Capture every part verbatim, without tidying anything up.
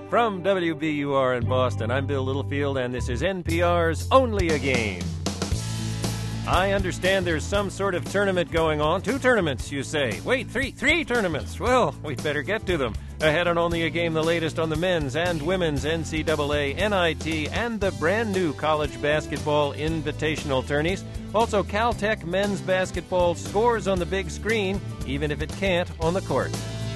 From W B U R in Boston, I'm Bill Littlefield, and this is N P R's Only a Game. I understand there's some sort of tournament going on. Two tournaments, you say. Wait, three, three tournaments. Well, we'd better get to them. Ahead on Only a Game, the latest on the men's and women's N C double A, N I T, and the brand new college basketball invitational tourneys. Also, Caltech men's basketball scores on the big screen, even if it can't on the court.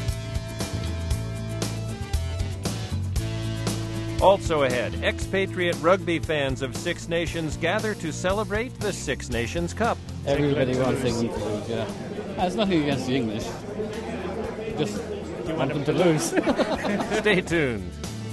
Also ahead, expatriate rugby fans of Six Nations gather to celebrate the Six Nations Cup. Everybody wants England to lose, yeah. There's nothing against the English. Just want them to lose. Stay tuned.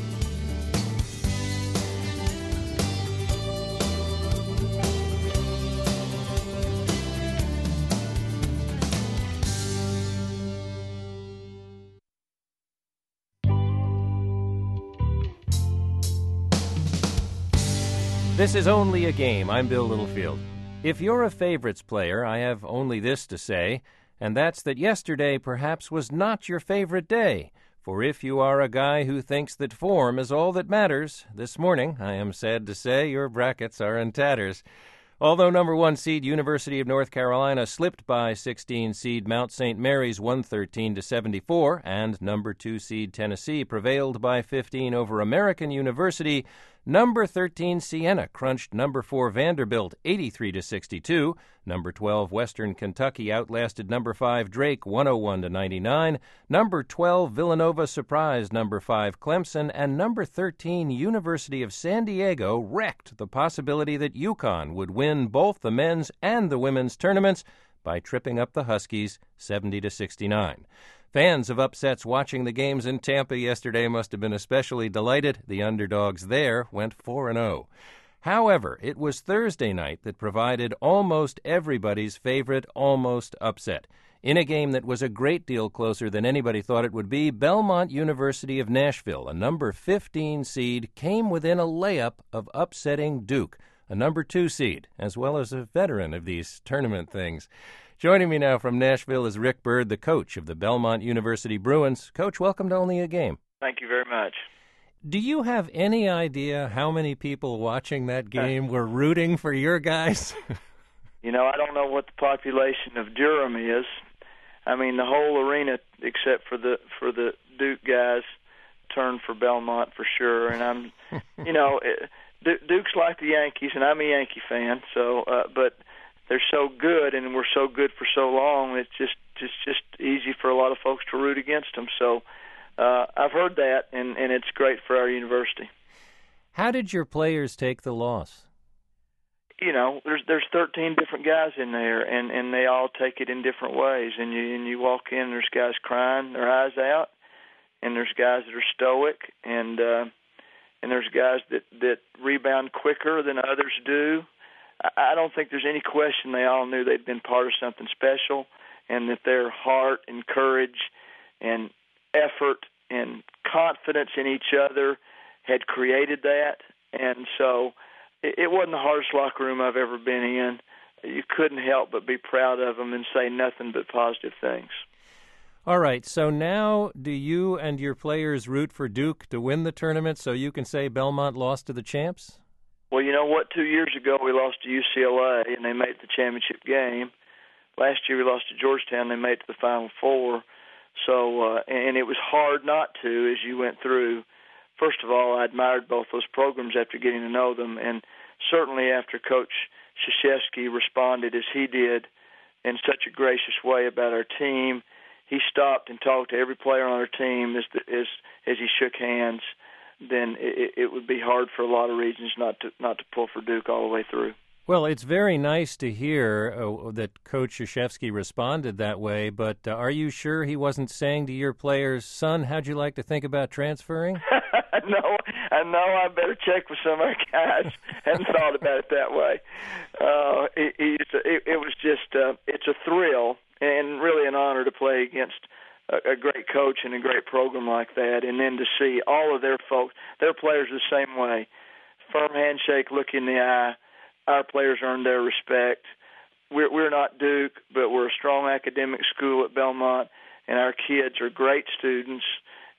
This is Only a Game. I'm Bill Littlefield. If you're a favorites player, I have only this to say, and that's that yesterday perhaps was not your favorite day. For if you are a guy who thinks that form is all that matters, this morning, I am sad to say, your brackets are in tatters. Although number one seed University of North Carolina slipped by sixteen seed Mount Saint Mary's one thirteen to seventy-four, and number two seed Tennessee prevailed by fifteen over American University, number thirteen Siena crunched number four Vanderbilt eighty-three to sixty-two. Number twelve Western Kentucky outlasted number five Drake one oh one to ninety-nine. Number twelve Villanova surprised number five Clemson, and number thirteen University of San Diego wrecked the possibility that UConn would win both the men's and the women's tournaments by tripping up the Huskies seventy to sixty-nine. Fans of upsets watching the games in Tampa yesterday must have been especially delighted. The underdogs there went four and oh. However, it was Thursday night that provided almost everybody's favorite almost upset. In a game that was a great deal closer than anybody thought it would be, Belmont University of Nashville, a number fifteen seed, came within a layup of upsetting Duke, a number two seed, as well as a veteran of these tournament things. Joining me now from Nashville is Rick Byrd, the coach of the Belmont University Bruins. Coach, welcome to Only a Game. Thank you very much. Do you have any idea how many people watching that game were rooting for your guys? You know, I don't know what the population of Durham is. I mean, the whole arena, except for the for the Duke guys, turned for Belmont for sure. And I'm, you know, it, Duke's like the Yankees, and I'm a Yankee fan. So, uh, but they're so good, and we're so good for so long. It's just it's just easy for a lot of folks to root against them. So, uh, I've heard that, and, and it's great for our university. How did your players take the loss? You know, there's there's thirteen different guys in there, and, and they all take it in different ways. And you and you walk in, there's guys crying their eyes out, and there's guys that are stoic, and uh, and there's guys that, that rebound quicker than others do. I, I don't think there's any question they all knew they'd been part of something special, and that their heart and courage and effort and confidence in each other had created that. And so it wasn't the hardest locker room I've ever been in. You couldn't help but be proud of them and say nothing but positive things. All right, so now do you and your players root for Duke to win the tournament so you can say Belmont lost to the champs? Well, you know what? Two years ago we lost to U C L A, and they made the championship game. Last year we lost to Georgetown, and they made it to the Final Four. So, uh, and it was hard not to as you went through. First of all, I admired both those programs after getting to know them, and certainly after Coach Krzyzewski responded as he did in such a gracious way about our team. He stopped and talked to every player on our team as the, as as he shook hands. Then it, it would be hard for a lot of reasons not to not to pull for Duke all the way through. Well, it's very nice to hear uh, that Coach Krzyzewski responded that way, but uh, are you sure he wasn't saying to your players, son, how'd you like to think about transferring? No, I know I better check with some of our guys. Hadn't thought about it that way. Uh, it, it, it was just, uh, it's a thrill and really an honor to play against a, a great coach and a great program like that, and then to see all of their folks, their players the same way. Firm handshake, look in the eye. Our players earned their respect. We're, we're not Duke, but we're a strong academic school at Belmont, and our kids are great students,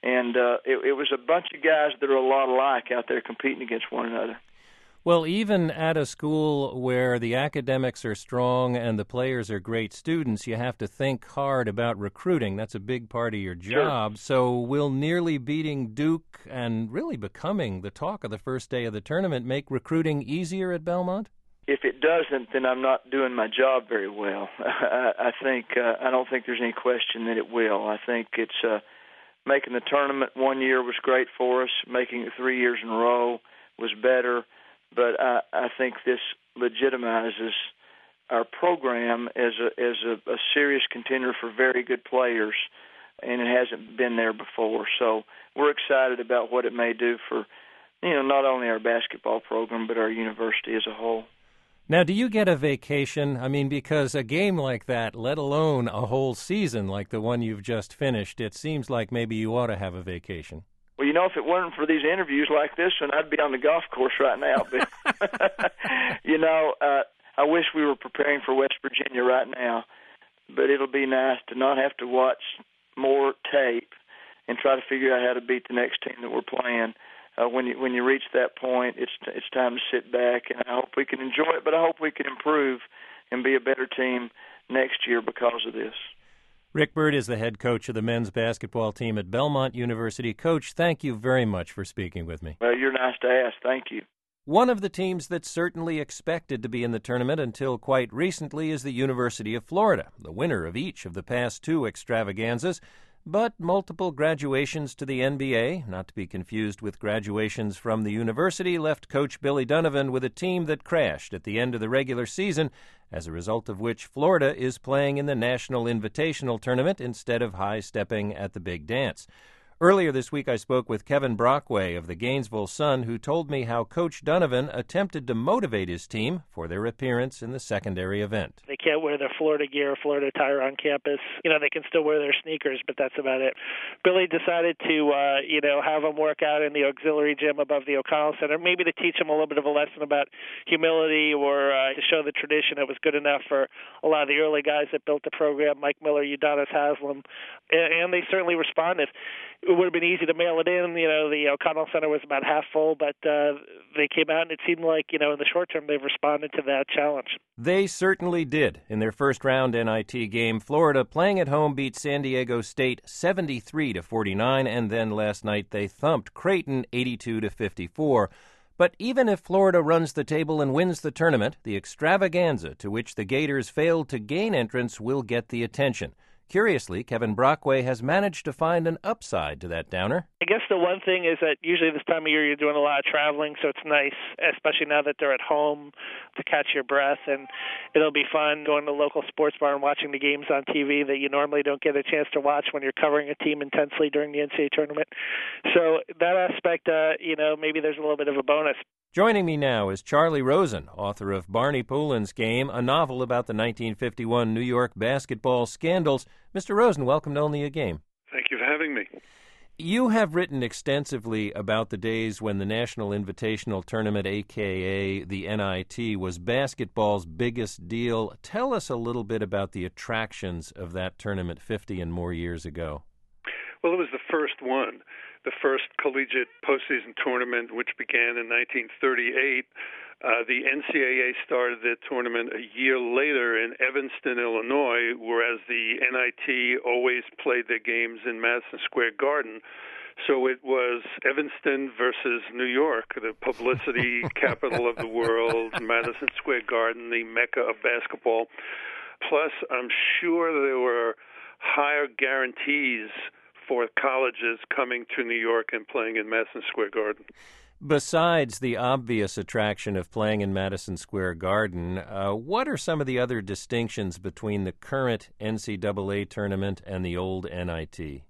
And uh, it, it was a bunch of guys that are a lot alike out there competing against one another. Well, even at a school where the academics are strong and the players are great students, you have to think hard about recruiting. That's a big part of your job. Sure. So will nearly beating Duke and really becoming the talk of the first day of the tournament make recruiting easier at Belmont? If it doesn't, then I'm not doing my job very well. I, I think uh, I don't think there's any question that it will. I think it's uh, making the tournament one year was great for us. Making it three years in a row was better. But I, I think this legitimizes our program as a as a, a serious contender for very good players, and it hasn't been there before. So we're excited about what it may do for, you know, not only our basketball program but our university as a whole. Now, do you get a vacation? I mean, because a game like that, let alone a whole season like the one you've just finished, it seems like maybe you ought to have a vacation. Well, you know, if it weren't for these interviews like this one, I'd be on the golf course right now. But, you know, uh, I wish we were preparing for West Virginia right now. But it'll be nice to not have to watch more tape and try to figure out how to beat the next team that we're playing. Uh, when you when you reach that point, it's it's time to sit back, and I hope we can enjoy it, but I hope we can improve and be a better team next year because of this. Rick Byrd is the head coach of the men's basketball team at Belmont University. Coach, thank you very much for speaking with me. Well, you're nice to ask. Thank you. One of the teams that's certainly expected to be in the tournament until quite recently is the University of Florida, the winner of each of the past two extravaganzas. But multiple graduations to the N B A, not to be confused with graduations from the university, left Coach Billy Donovan with a team that crashed at the end of the regular season, as a result of which Florida is playing in the National Invitational Tournament instead of high-stepping at the Big Dance. Earlier this week, I spoke with Kevin Brockway of the Gainesville Sun, who told me how Coach Donovan attempted to motivate his team for their appearance in the secondary event. They can't wear their Florida gear, Florida attire on campus. You know, they can still wear their sneakers, but that's about it. Billy decided to, uh, you know, have them work out in the auxiliary gym above the O'Connell Center, maybe to teach them a little bit of a lesson about humility or uh, to show the tradition. It was good enough for a lot of the early guys that built the program, Mike Miller, Udonis Haslam, and, and they certainly responded. It would have been easy to mail it in. You know, the O'Connell Center was about half full, but uh, they came out, and it seemed like, you know, in the short term, they've responded to that challenge. They certainly did. In their first round N I T game, Florida, playing at home, beat San Diego State seventy-three to forty-nine, and then last night they thumped Creighton eighty-two to fifty-four. But even if Florida runs the table and wins the tournament, the extravaganza to which the Gators failed to gain entrance will get the attention. Curiously, Kevin Brockway has managed to find an upside to that downer. I guess the one thing is that usually this time of year you're doing a lot of traveling, so it's nice, especially now that they're at home, to catch your breath. And it'll be fun going to the local sports bar and watching the games on T V that you normally don't get a chance to watch when you're covering a team intensely during the N C double A tournament. So that aspect, uh, you know, maybe there's a little bit of a bonus. Joining me now is Charlie Rosen, author of Barney Poulin's Game, a novel about the nineteen fifty-one New York basketball scandals. Mister Rosen, welcome to Only a Game. Thank you for having me. You have written extensively about the days when the National Invitational Tournament, a k a the N I T, was basketball's biggest deal. Tell us a little bit about the attractions of that tournament fifty and more years ago. Well, it was the first one, the first collegiate postseason tournament, which began in nineteen thirty-eight. Uh, the N C double A started the tournament a year later in Evanston, Illinois, whereas the N I T always played their games in Madison Square Garden. So it was Evanston versus New York, the publicity capital of the world, Madison Square Garden, the mecca of basketball. Plus, I'm sure there were higher guarantees for colleges coming to New York and playing in Madison Square Garden. Besides the obvious attraction of playing in Madison Square Garden, uh, what are some of the other distinctions between the current N C double A tournament and the old N I T?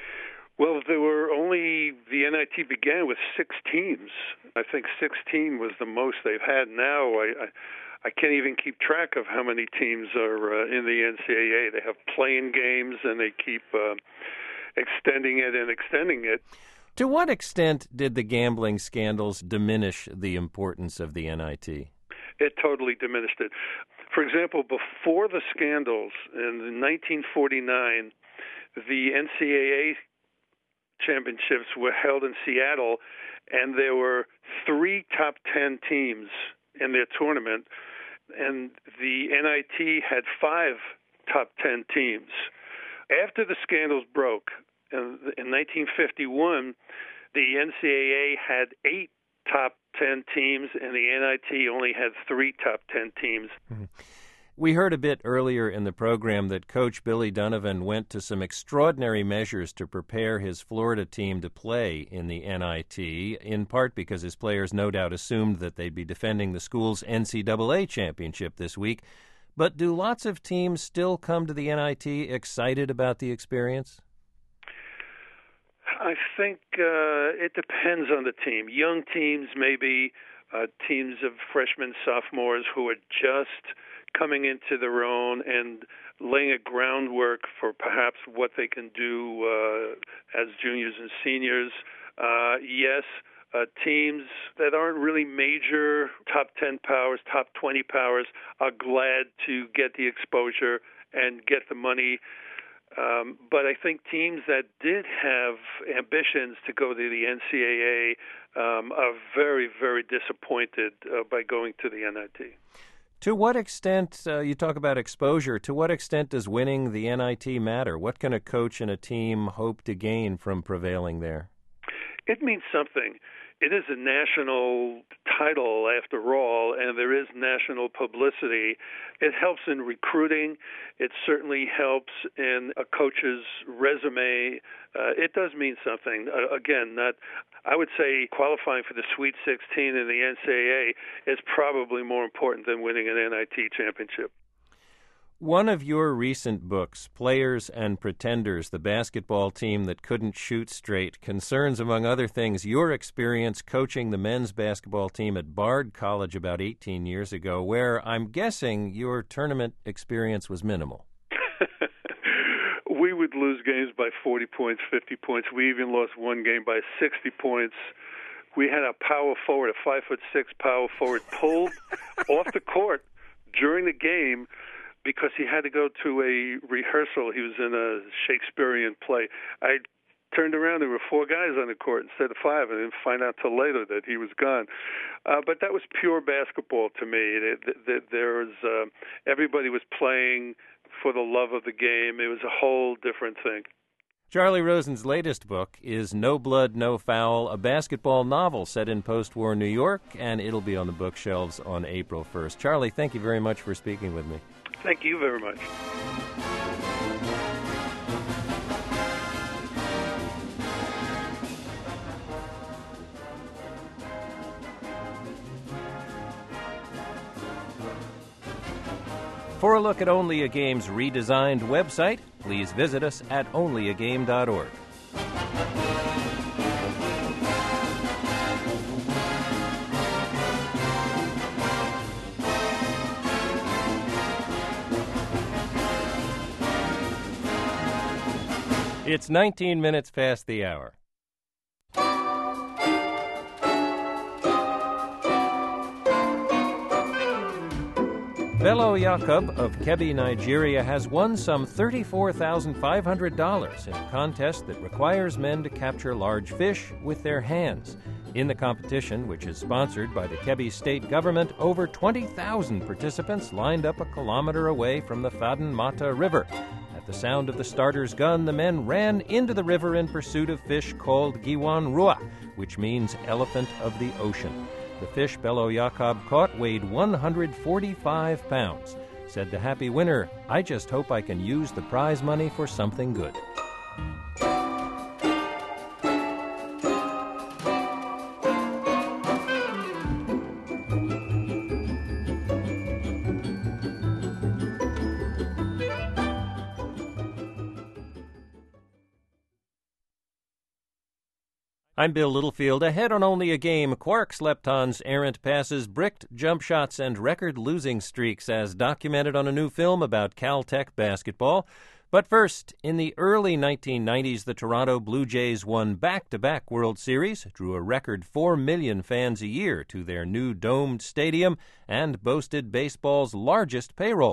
Well, there were only, the N I T began with six teams. I think sixteen was the most they've had now. I, I, I can't even keep track of how many teams are uh, in the N C double A. They have playing games, and they keep uh, extending it and extending it. To what extent did the gambling scandals diminish the importance of the N I T? It totally diminished it. For example, before the scandals in nineteen forty-nine, the N C double A championships were held in Seattle, and there were three top ten teams in their tournament, and the N I T had five top ten teams. After the scandals broke in, in nineteen fifty-one, the N C double A had eight top ten teams, and the N I T only had three top ten teams. Mm-hmm. We heard a bit earlier in the program that Coach Billy Donovan went to some extraordinary measures to prepare his Florida team to play in the N I T, in part because his players no doubt assumed that they'd be defending the school's N C double A championship this week. But do lots of teams still come to the N I T excited about the experience? I think uh, it depends on the team. Young teams, maybe uh, teams of freshmen, sophomores who are just coming into their own and laying a groundwork for perhaps what they can do uh, as juniors and seniors. Uh, yes, uh, teams that aren't really major top ten powers, top twenty powers, are glad to get the exposure and get the money. Um, but I think teams that did have ambitions to go to the N C double A um, are very, very disappointed uh, by going to the N I T. To what extent, uh, you talk about exposure, to what extent does winning the N I T matter? What can a coach and a team hope to gain from prevailing there? It means something. It is a national title, after all, and there is national publicity. It helps in recruiting. It certainly helps in a coach's resume. Uh, it does mean something. Uh, again, not. I would say qualifying for the Sweet sixteen in the N C double A is probably more important than winning an N I T championship. One of your recent books, Players and Pretenders, the basketball team that couldn't shoot straight, concerns, among other things, your experience coaching the men's basketball team at Bard College about eighteen years ago, where I'm guessing your tournament experience was minimal. We would lose games by forty points, fifty points. We even lost one game by sixty points. We had a power forward, a five foot six power forward, pulled off the court during the game because he had to go to a rehearsal. He was in a Shakespearean play. I turned around, there were four guys on the court instead of five, and didn't find out till later that he was gone. Uh, but that was pure basketball to me. There was uh, everybody was playing for the love of the game. It was a whole different thing. Charlie Rosen's latest book is No Blood, No Foul, a basketball novel set in post-war New York, and it'll be on the bookshelves on April first. Charlie, thank you very much for speaking with me. Thank you very much. For a look at Only a Game's redesigned website, please visit us at only a game dot org. It's nineteen minutes past the hour. Bello Jacob of Kebbi, Nigeria, has won some thirty-four thousand five hundred dollars in a contest that requires men to capture large fish with their hands. In the competition, which is sponsored by the Kebbi state government, over twenty thousand participants lined up a kilometer away from the Faden Mata River. At the sound of the starter's gun, the men ran into the river in pursuit of fish called Giwan Rua, which means elephant of the ocean. The fish Bello Jacob caught weighed one hundred forty-five pounds. Said the happy winner, "I just hope I can use the prize money for something good." I'm Bill Littlefield. Ahead on Only a Game, Quarks Lepton's errant passes, bricked jump shots, and record-losing streaks as documented on a new film about Caltech basketball. But first, in the early nineteen nineties, the Toronto Blue Jays won back-to-back World Series, drew a record four million fans a year to their new domed stadium, and boasted baseball's largest payroll.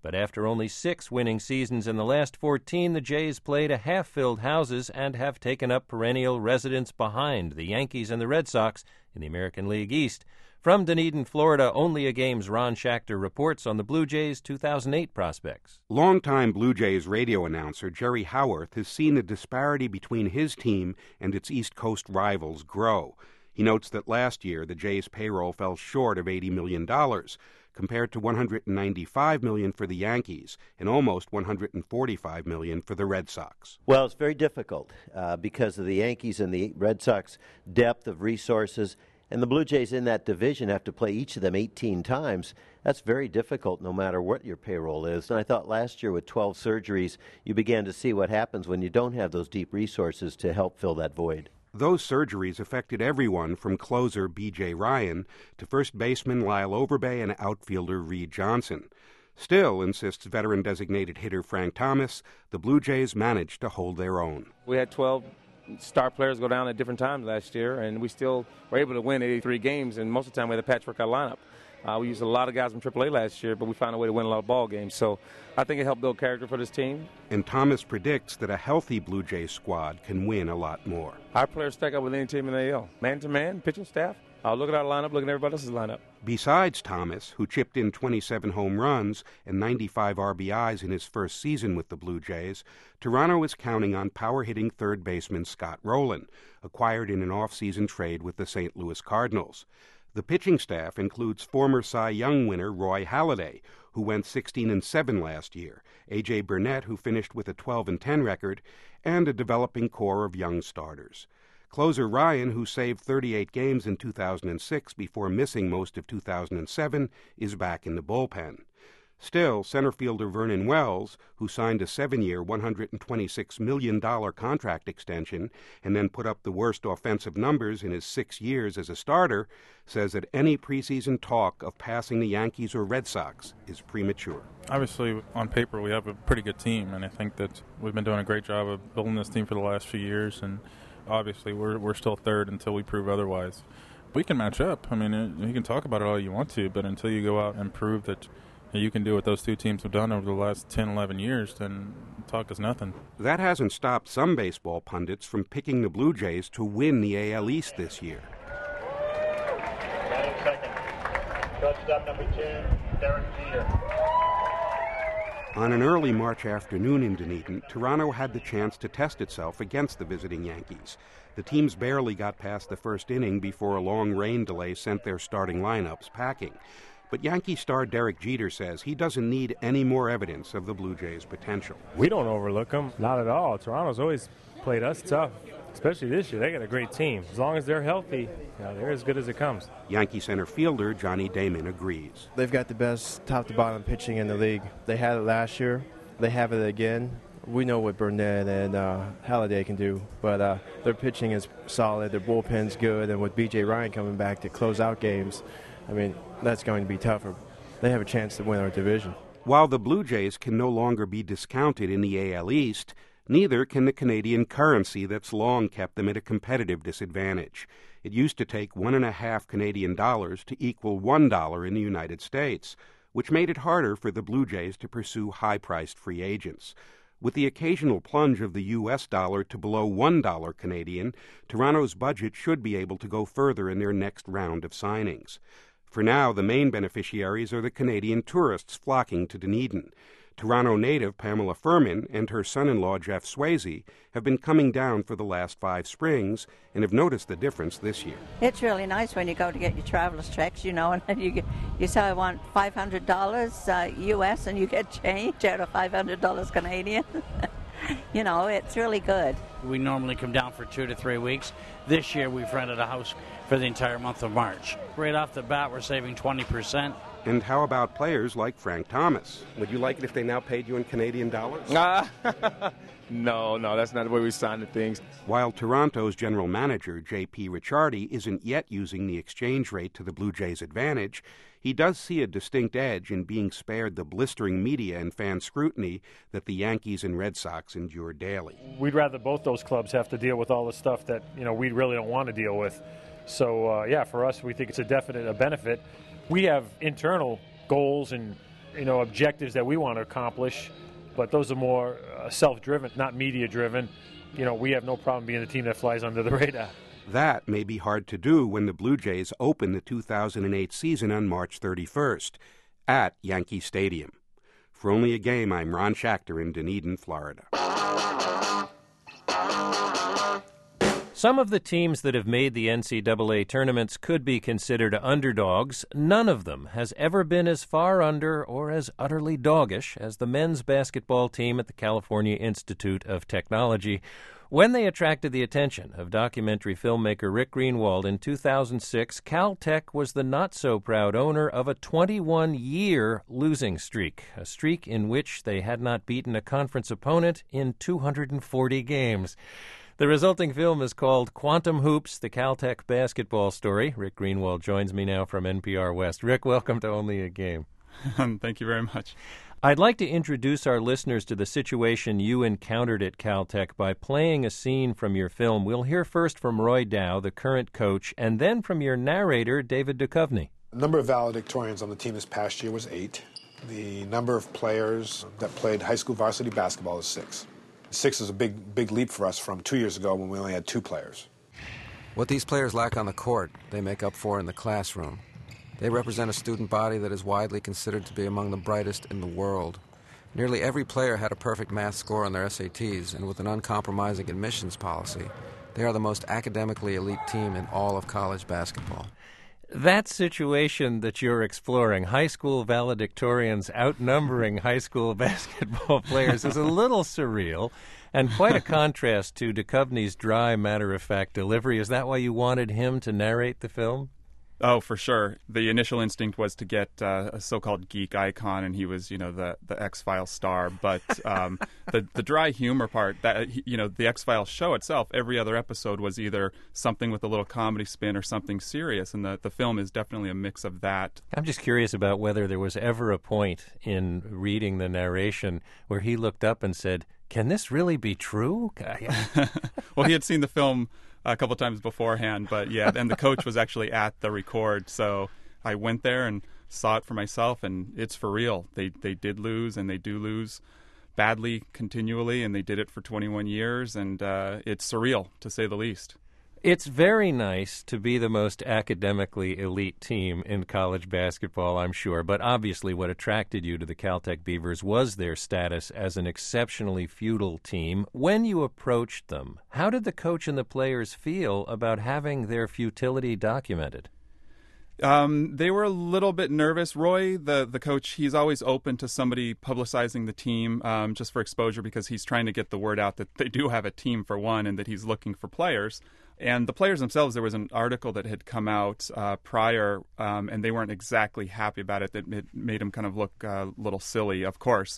But after only six winning seasons in the last fourteen, the Jays played to half-filled houses and have taken up perennial residence behind the Yankees and the Red Sox in the American League East. From Dunedin, Florida, Only a Game's Ron Schachter reports on the Blue Jays' two thousand eight prospects. Longtime Blue Jays radio announcer Jerry Howarth has seen the disparity between his team and its East Coast rivals grow. He notes that last year the Jays' payroll fell short of eighty million dollars, compared to one hundred ninety-five million dollars for the Yankees and almost one hundred forty-five million dollars for the Red Sox. Well, it's very difficult uh, because of the Yankees and the Red Sox depth of resources. And the Blue Jays in that division have to play each of them eighteen times. That's very difficult no matter what your payroll is. And I thought last year with twelve surgeries, you began to see what happens when you don't have those deep resources to help fill that void. Those surgeries affected everyone from closer B J Ryan to first baseman Lyle Overbay and outfielder Reed Johnson. Still, insists veteran-designated hitter Frank Thomas, the Blue Jays managed to hold their own. We had twelve star players go down at different times last year, and we still were able to win eighty-three games, and most of the time we had a patchwork our lineup. Uh, we used a lot of guys from triple A last year, but we found a way to win a lot of ball games. So I think it helped build character for this team. And Thomas predicts that a healthy Blue Jays squad can win a lot more. Our players stack up with any team in the A L. Man-to-man, pitching staff. Uh, look at our lineup, look at everybody else's lineup. Besides Thomas, who chipped in twenty-seven home runs and ninety-five R B Is in his first season with the Blue Jays, Toronto is counting on power-hitting third baseman Scott Rowland, acquired in an off-season trade with the Saint Louis Cardinals. The pitching staff includes former Cy Young winner Roy Halladay, who went sixteen and seven last year, A J Burnett, who finished with a twelve and ten record, and a developing core of young starters. Closer Ryan, who saved thirty-eight games in two thousand six before missing most of two thousand seven, is back in the bullpen. Still, center fielder Vernon Wells, who signed a seven-year, one hundred twenty-six million dollars contract extension and then put up the worst offensive numbers in his six years as a starter, says that any preseason talk of passing the Yankees or Red Sox is premature. Obviously, on paper, we have a pretty good team, and I think that we've been doing a great job of building this team for the last few years, and obviously we're we're still third until we prove otherwise. We can match up. I mean, it, you can talk about it all you want to, but until you go out and prove that you can do what those two teams have done over the last ten, eleven years, then talk is nothing. That hasn't stopped some baseball pundits from picking the Blue Jays to win the A L East this year. Second. Shortstop number two, Derek Jeter. On an early March afternoon in Dunedin, Toronto had the chance to test itself against the visiting Yankees. The teams barely got past the first inning before a long rain delay sent their starting lineups packing. But Yankee star Derek Jeter says he doesn't need any more evidence of the Blue Jays' potential. We don't overlook them, not at all. Toronto's always played us tough, especially this year. They got a great team. As long as they're healthy, you know, they're as good as it comes. Yankee center fielder Johnny Damon agrees. They've got the best top-to-bottom pitching in the league. They had it last year. They have it again. We know what Burnett and uh, Halladay can do, but uh, their pitching is solid. Their bullpen's good, and with B J Ryan coming back to close out games, I mean, that's going to be tougher. They have a chance to win our division. While the Blue Jays can no longer be discounted in the A L East, neither can the Canadian currency that's long kept them at a competitive disadvantage. It used to take one and a half Canadian dollars to equal one dollar in the United States, which made it harder for the Blue Jays to pursue high-priced free agents. With the occasional plunge of the U S dollar to below one dollar Canadian, Toronto's budget should be able to go further in their next round of signings. For now, the main beneficiaries are the Canadian tourists flocking to Dunedin. Toronto native Pamela Furman and her son-in-law Jeff Swayze have been coming down for the last five springs and have noticed the difference this year. It's really nice when you go to get your traveler's checks, you know, and you get, you say I want five hundred dollars uh, U S and you get change out of five hundred dollars Canadian. You know, it's really good. We normally come down for two to three weeks. This year we've rented a house for the entire month of March. Right off the bat, we're saving twenty percent. And how about players like Frank Thomas? Would you like it if they now paid you in Canadian dollars? Uh, no, no, that's not the way we signed the things. While Toronto's general manager, J P Ricciardi, isn't yet using the exchange rate to the Blue Jays' advantage, he does see a distinct edge in being spared the blistering media and fan scrutiny that the Yankees and Red Sox endure daily. We'd rather both those clubs have to deal with all the stuff that, you know, we really don't want to deal with. So, uh, yeah, for us, we think it's a definite a benefit. We have internal goals and you know, objectives that we want to accomplish, but those are more uh, self-driven, not media-driven. You know, we have no problem being the team that flies under the radar. That may be hard to do when the Blue Jays open the two thousand eight season on March thirty-first at Yankee Stadium. For Only a Game, I'm Ron Schachter in Dunedin, Florida. Some of the teams that have made the N C double A tournaments could be considered underdogs. None of them has ever been as far under or as utterly doggish as the men's basketball team at the California Institute of Technology when they attracted the attention of documentary filmmaker Rick Greenwald in two thousand six. Caltech was the not-so-proud owner of a twenty-one year losing streak, a streak in which they had not beaten a conference opponent in two hundred forty games. The resulting film is called Quantum Hoops, the Caltech basketball story. Rick Greenwald joins me now from N P R West. Rick, welcome to Only a Game. Thank you very much. I'd like to introduce our listeners to the situation you encountered at Caltech by playing a scene from your film. We'll hear first from Roy Dow, the current coach, and then from your narrator, David Duchovny. The number of valedictorians on the team this past year was eight. The number of players that played high school varsity basketball is six. Six is a big, big leap for us from two years ago when we only had two players. What these players lack on the court, they make up for in the classroom. They represent a student body that is widely considered to be among the brightest in the world. Nearly every player had a perfect math score on their S A Ts, and with an uncompromising admissions policy, they are the most academically elite team in all of college basketball. That situation that you're exploring, high school valedictorians outnumbering high school basketball players, is a little surreal and quite a contrast to Duchovny's dry, matter-of-fact delivery. Is that why you wanted him to narrate the film? Oh, for sure. The initial instinct was to get uh, a so-called geek icon, and he was, you know, the the X-Files star. But um, the the dry humor part, that you know, the X-Files show itself, every other episode was either something with a little comedy spin or something serious, and the the film is definitely a mix of that. I'm just curious about whether there was ever a point in reading the narration where he looked up and said, "Can this really be true?" Well, he had seen the film a couple times beforehand, but yeah, and the coach was actually at the record, so I went there and saw it for myself, and it's for real. They they did lose, and they do lose badly continually, and they did it for twenty-one years, and uh, it's surreal, to say the least. It's very nice to be the most academically elite team in college basketball, I'm sure, but obviously what attracted you to the Caltech Beavers was their status as an exceptionally feudal team. When you approached them, how did the coach and the players feel about having their futility documented? Um, they were a little bit nervous. Roy, the, the coach, he's always open to somebody publicizing the team um, just for exposure because he's trying to get the word out that they do have a team, for one, and that he's looking for players. And the players themselves, there was an article that had come out uh, prior, um, and they weren't exactly happy about it. That it made them kind of look uh, a little silly, of course.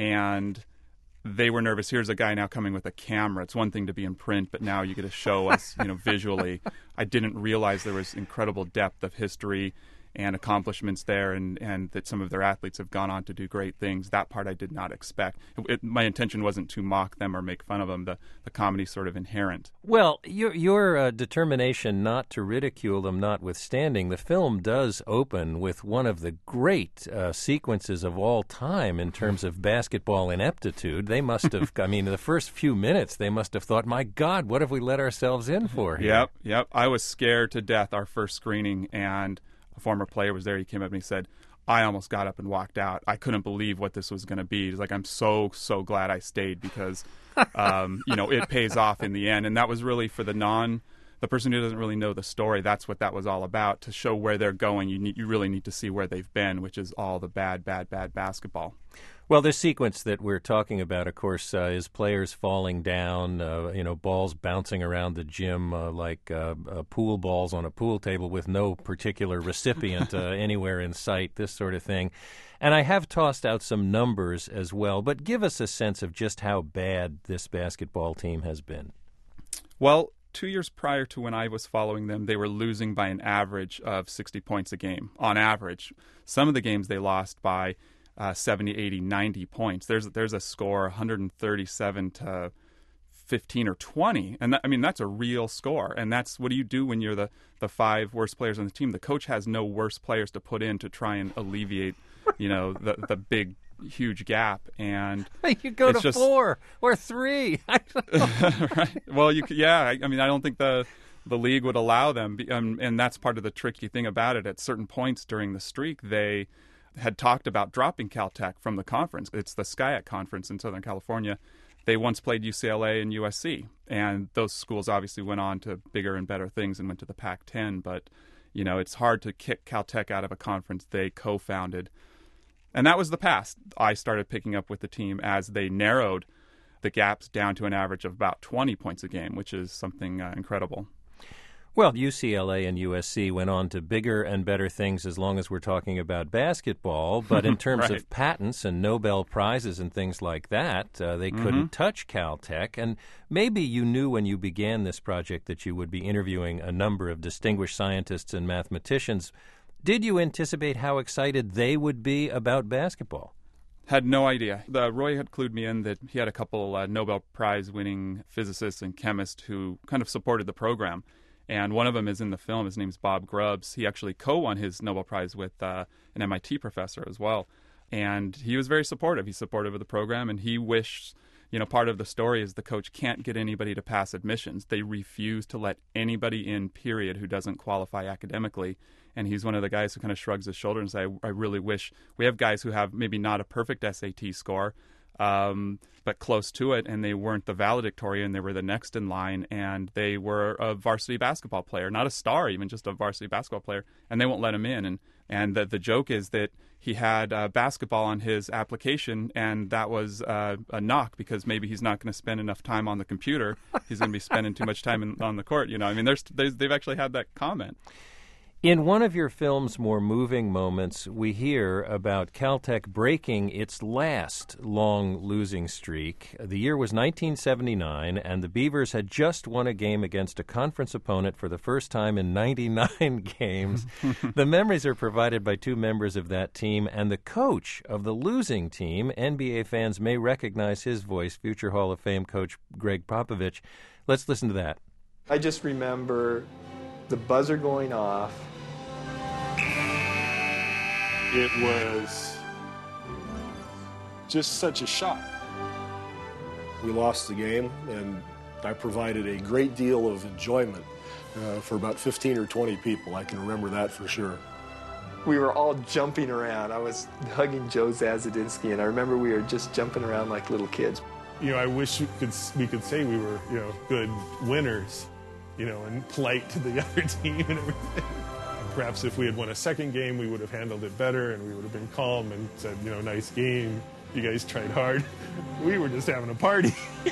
And they were nervous. Here's a guy now coming with a camera. It's one thing to be in print, but now you get to show us, you know, visually. I didn't realize there was incredible depth of history and accomplishments there, and, and that some of their athletes have gone on to do great things. That part I did not expect. It, it, my intention wasn't to mock them or make fun of them. The, the comedy's sort of inherent. Well, your, your uh, determination not to ridicule them notwithstanding, the film does open with one of the great uh, sequences of all time in terms of basketball ineptitude. They must have, I mean, the first few minutes, they must have thought, my God, what have we let ourselves in for here? Yep, yep. I was scared to death our first screening, and a former player was there. He came up and he said, I almost got up and walked out. I couldn't believe what this was going to be. He's like, I'm so, so glad I stayed because, um, you know, it pays off in the end. And that was really for the non, the person who doesn't really know the story. That's what that was all about. To show where they're going, you need, you really need to see where they've been, which is all the bad, bad, bad basketball. Well, this sequence that we're talking about, of course, uh, is players falling down, uh, you know, balls bouncing around the gym uh, like uh, uh, pool balls on a pool table with no particular recipient uh, anywhere in sight, this sort of thing. And I have tossed out some numbers as well, but give us a sense of just how bad this basketball team has been. Well, two years prior to when I was following them, they were losing by an average of sixty points a game, on average. Some of the games they lost by Uh, seventy, eighty, ninety points. There's there's a score one thirty-seven to fifteen or twenty, and that, I mean that's a real score. And that's what do you do when you're the, the five worst players on the team? The coach has no worse players to put in to try and alleviate you know, the the big, huge gap. And you go to just, four or three. Right? Well, you yeah. I, I mean, I don't think the the league would allow them, um, and that's part of the tricky thing about it. At certain points during the streak, they had talked about dropping Caltech from the conference. It's the SCIAC conference in Southern California. They once played U C L A and U S C, and those schools obviously went on to bigger and better things and went to the Pac ten. But, you know, it's hard to kick Caltech out of a conference they co-founded. And that was the past. I started picking up with the team as they narrowed the gaps down to an average of about twenty points a game, which is something uh, incredible. Well, U C L A and U S C went on to bigger and better things as long as we're talking about basketball. But in terms right. of patents and Nobel Prizes and things like that, uh, they Mm-hmm. couldn't touch Caltech. And maybe you knew when you began this project that you would be interviewing a number of distinguished scientists and mathematicians. Did you anticipate how excited they would be about basketball? Had no idea. The, Roy had clued me in that he had a couple uh, Nobel Prize-winning physicists and chemists who kind of supported the program. And one of them is in the film. His name's Bob Grubbs. He actually co-won his Nobel Prize with uh, an M I T professor as well. And he was very supportive. He's supportive of the program, and he wished, you know, part of the story is the coach can't get anybody to pass admissions. They refuse to let anybody in, period, who doesn't qualify academically. And he's one of the guys who kind of shrugs his shoulder and says, I, I really wish. We have guys who have maybe not a perfect S A T score, um, but close to it, and they weren't the valedictorian. They were the next in line, and they were a varsity basketball player, not a star even, just a varsity basketball player, and they won't let him in. And and the, the joke is that he had uh, basketball on his application, and that was uh, a knock because maybe he's not going to spend enough time on the computer. He's going to be spending too much time in, on the court. You know, I mean, there's, there's they've actually had that comment. In one of your film's more moving moments, we hear about Caltech breaking its last long losing streak. The year was nineteen seventy-nine, and the Beavers had just won a game against a conference opponent for the first time in ninety-nine games. The memories are provided by two members of that team, and the coach of the losing team. N B A fans may recognize his voice, future Hall of Fame coach Greg Popovich. Let's listen to that. I just remember the buzzer going off. It was just such a shock. We lost the game, and I provided a great deal of enjoyment uh, for about fifteen or twenty people. I can remember that for sure. We were all jumping around. I was hugging Joe Zazadinsky, and I remember we were just jumping around like little kids. You know, I wish we could, we could say we were, you know, good winners, you know, and polite to the other team and everything. Perhaps if we had won a second game, we would have handled it better, and we would have been calm and said, you know, nice game. You guys tried hard. We were just having a party.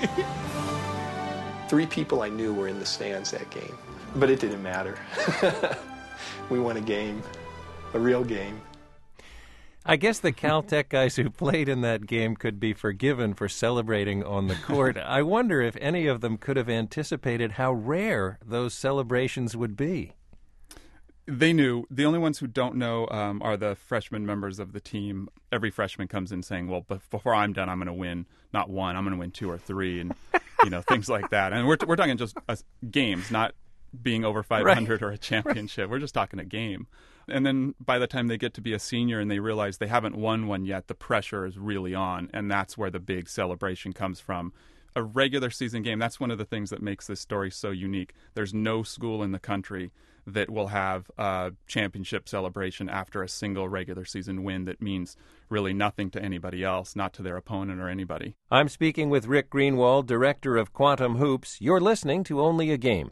Three people I knew were in the stands that game, but it didn't matter. We won a game, a real game. I guess the Caltech guys who played in that game could be forgiven for celebrating on the court. I wonder if any of them could have anticipated how rare those celebrations would be. They knew. The only ones who don't know um, are the freshman members of the team. Every freshman comes in saying, well, before I'm done, I'm going to win not one, I'm going to win two or three, and you know, things like that. And we're, we're talking just uh, games, not being over five hundred right. or a championship. Right. We're just talking a game. And then by the time they get to be a senior and they realize they haven't won one yet, the pressure is really on, and that's where the big celebration comes from. A regular season game, that's one of the things that makes this story so unique. There's no school in the country that will have a championship celebration after a single regular season win that means really nothing to anybody else, not to their opponent or anybody. I'm speaking with Rick Greenwald, director of Quantum Hoops. You're listening to Only a Game.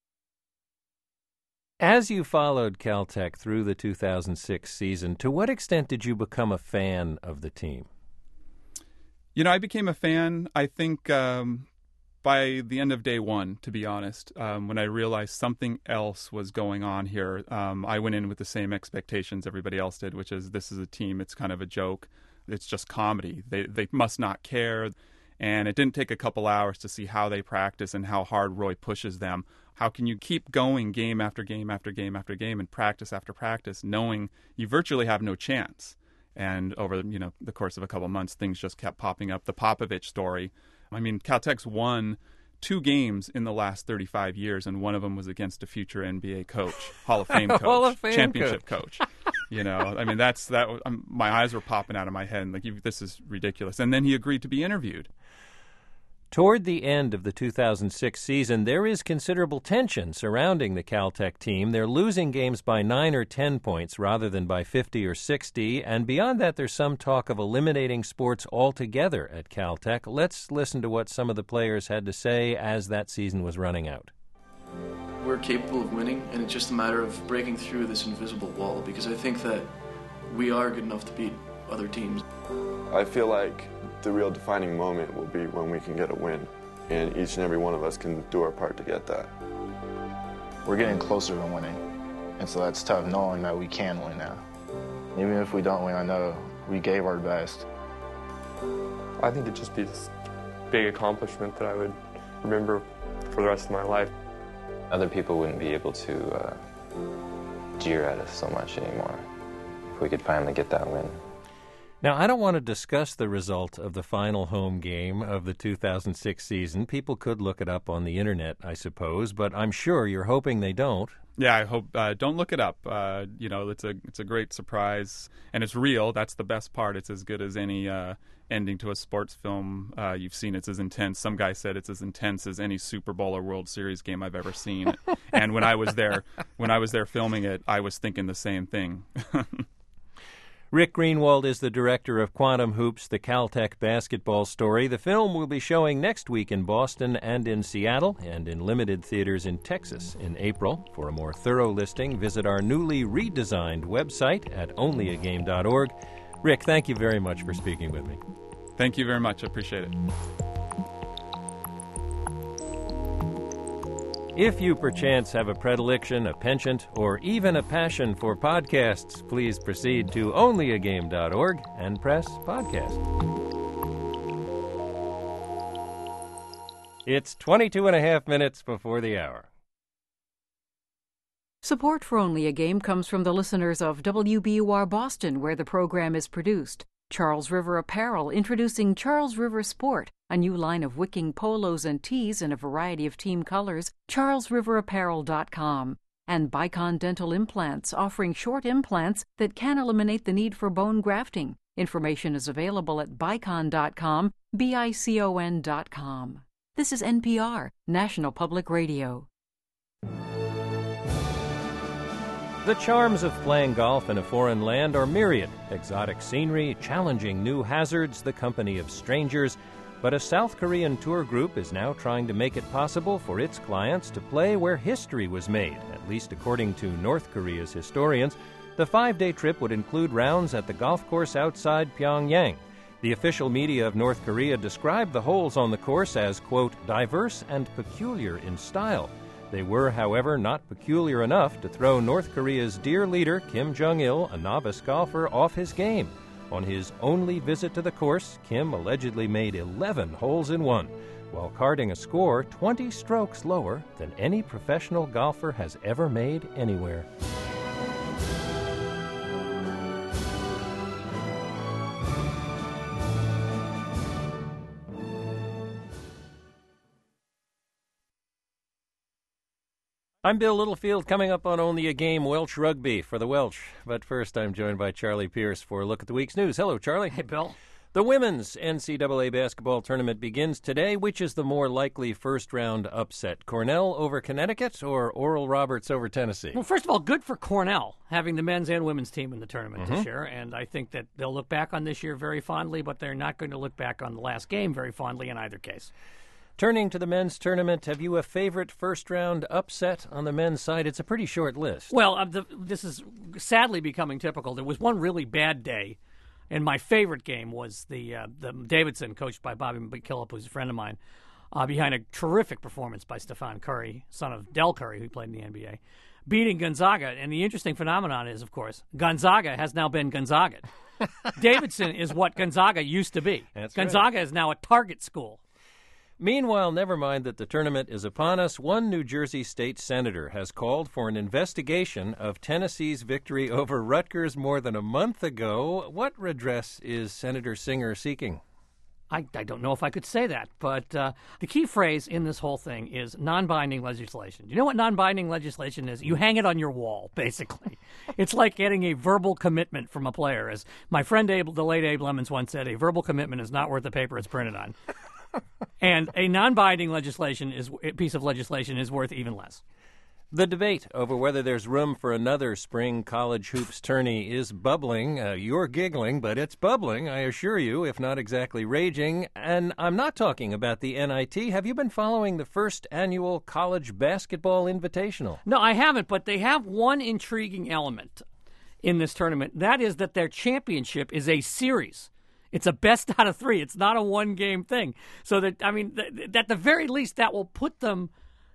As you followed Caltech through the two thousand six season, to what extent did you become a fan of the team? You know, I became a fan, I think, um, by the end of day one, to be honest. Um, when I realized something else was going on here, um, I went in with the same expectations everybody else did, which is this is a team, it's kind of a joke, it's just comedy. They they must not care. And it didn't take a couple hours to see how they practice and how hard Roy pushes them. How can you keep going game after game after game after game and practice after practice, knowing you virtually have no chance? And over, you know, the course of a couple of months, things just kept popping up. The Popovich story. I mean, Caltech's won two games in the last thirty-five years, and one of them was against a future N B A coach, Hall of Fame coach, Hall of Fame championship coach. coach. You know, I mean, that's that. Um, my eyes were popping out of my head. Like, you, this is ridiculous. And then he agreed to be interviewed. Toward the end of the two thousand six season, there is considerable tension surrounding the Caltech team. They're losing games by nine or ten points rather than by fifty or sixty. And beyond that, there's some talk of eliminating sports altogether at Caltech. Let's listen to what some of the players had to say as that season was running out. We're capable of winning, and it's just a matter of breaking through this invisible wall, because I think that we are good enough to beat other teams. I feel like the real defining moment will be when we can get a win, and each and every one of us can do our part to get that. We're getting closer to winning, and so that's tough knowing that we can win now. Even if we don't win, I know we gave our best. I think it'd just be this big accomplishment that I would remember for the rest of my life. Other people wouldn't be able to uh, jeer at us so much anymore if we could finally get that win. Now, I don't want to discuss the result of the final home game of the two thousand six season. People could look it up on the internet, I suppose, but I'm sure you're hoping they don't. Yeah, I hope. Uh, don't look it up. Uh, you know, it's a it's a great surprise, and it's real. That's the best part. It's as good as any uh, ending to a sports film uh, you've seen. It's as intense. Some guy said it's as intense as any Super Bowl or World Series game I've ever seen. And when I was there, when I was there filming it, I was thinking the same thing. Rick Greenwald is the director of Quantum Hoops, the Caltech basketball story. The film will be showing next week in Boston and in Seattle, and in limited theaters in Texas in April. For a more thorough listing, visit our newly redesigned website at only a game dot org. Rick, thank you very much for speaking with me. Thank you very much. I appreciate it. If you perchance have a predilection, a penchant, or even a passion for podcasts, please proceed to only a game dot org and press podcast. It's twenty-two and a half minutes before the hour. Support for Only a Game comes from the listeners of W B U R Boston, where the program is produced. Charles River Apparel introducing Charles River Sport, a new line of wicking polos and tees in a variety of team colors, charles river apparel dot com. And Bicon Dental Implants, offering short implants that can eliminate the need for bone grafting. Information is available at bicon dot com, B I C O N dot com. This is N P R, National Public Radio. The charms of playing golf in a foreign land are myriad. Exotic scenery, challenging new hazards, the company of strangers. But a South Korean tour group is now trying to make it possible for its clients to play where history was made, at least according to North Korea's historians. The five-day trip would include rounds at the golf course outside Pyongyang. The official media of North Korea described the holes on the course as, quote, diverse and peculiar in style. They were, however, not peculiar enough to throw North Korea's dear leader, Kim Jong-il, a novice golfer, off his game. On his only visit to the course, Kim allegedly made eleven holes in one, while carding a score twenty strokes lower than any professional golfer has ever made anywhere. I'm Bill Littlefield, coming up on Only a Game, Welsh Rugby for the Welsh. But first, I'm joined by Charlie Pierce for a look at the week's news. Hello, Charlie. Hey, Bill. The women's N C double A basketball tournament begins today. Which is the more likely first-round upset, Cornell over Connecticut or Oral Roberts over Tennessee? Well, first of all, good for Cornell having the men's and women's team in the tournament Mm-hmm. this year, and I think that they'll look back on this year very fondly, but they're not going to look back on the last game very fondly in either case. Turning to the men's tournament, have you a favorite first-round upset on the men's side? It's a pretty short list. Well, uh, the, this is sadly becoming typical. There was one really bad day, and my favorite game was the uh, the Davidson, coached by Bobby McKillop, who's a friend of mine, uh, behind a terrific performance by Stephen Curry, son of Del Curry, who played in the N B A, beating Gonzaga. And the interesting phenomenon is, of course, Gonzaga has now been Gonzaga'd. Davidson is what Gonzaga used to be. That's Gonzaga right. is now a target school. Meanwhile, never mind that the tournament is upon us. One New Jersey state senator has called for an investigation of Tennessee's victory over Rutgers more than a month ago. What redress is Senator Singer seeking? I, I don't know if I could say that, but uh, the key phrase in this whole thing is non-binding legislation. You know what non-binding legislation is? You hang it on your wall, basically. It's like getting a verbal commitment from a player. As my friend Abe, the late Abe Lemons once said, a verbal commitment is not worth the paper it's printed on. And a non-binding legislation is a piece of legislation is worth even less. The debate over whether there's room for another spring college hoops tourney is bubbling. Uh, you're giggling, but it's bubbling, I assure you, if not exactly raging. And I'm not talking about the N I T. Have you been following the first annual College Basketball Invitational? No, I haven't, but they have one intriguing element in this tournament. That is that their championship is a series. It's a best out of three. It's not a one-game thing. So, that I mean, th- at the very least, that will put them